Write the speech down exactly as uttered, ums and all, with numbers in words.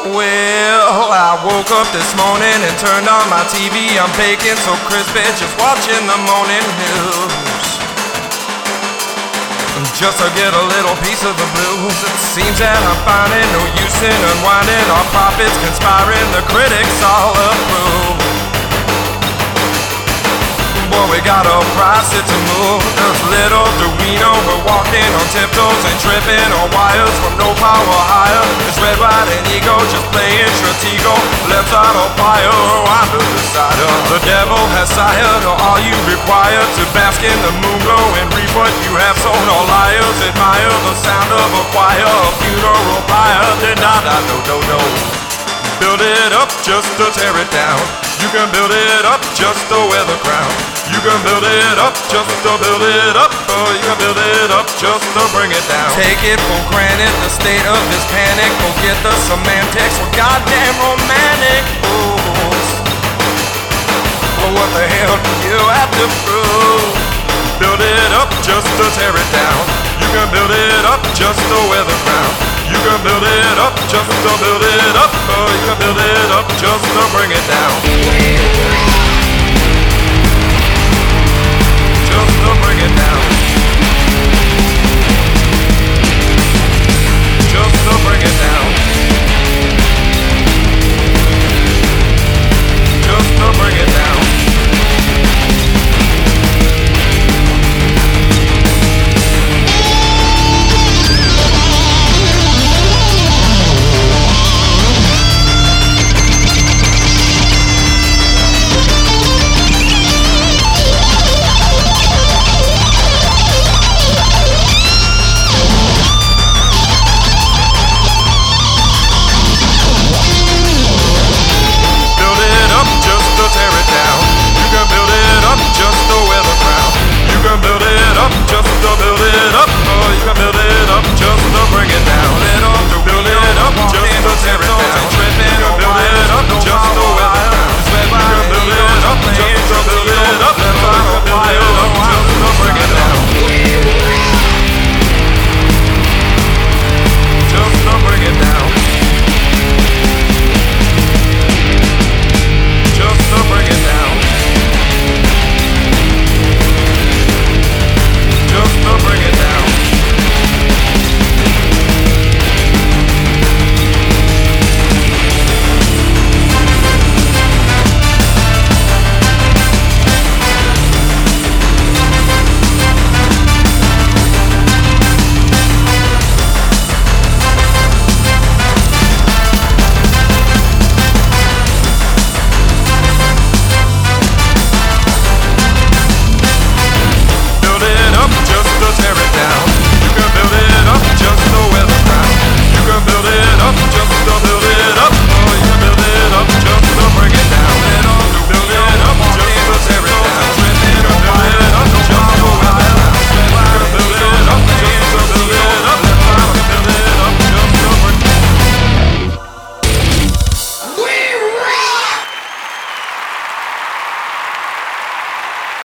Well, I woke up this morning and turned on my T V. I'm baking so crispy, just watching the morning news, just to get a little piece of the blues. It seems that I'm finding no use in unwinding. Our prophets conspiring, the critics all approve. Boy, we got a price it's a move. There's little do we know we're walking on tiptoes and tripping on wires from no power higher. It's red, white, and ego just playing Stratego. Left side on fire, I'm the decider. The devil has sired all you require to bask in the moon glow and reap what you have sown. All liars admire the sound of a choir, a funeral pyre. Did not I no no no. Build it up just to tear it down. You can build it up just to wear the crown. You can build it up just to build it up, or you can build it up just to bring it down. Take it for granted, the state of this panic. Forget the semantics, we're goddamn romantic fools. Well, what the hell do you have to prove? Build it up just to tear it down. You can build it up just to wear the crown. You can build it up just to build it up, or you can build it up just to bring it down.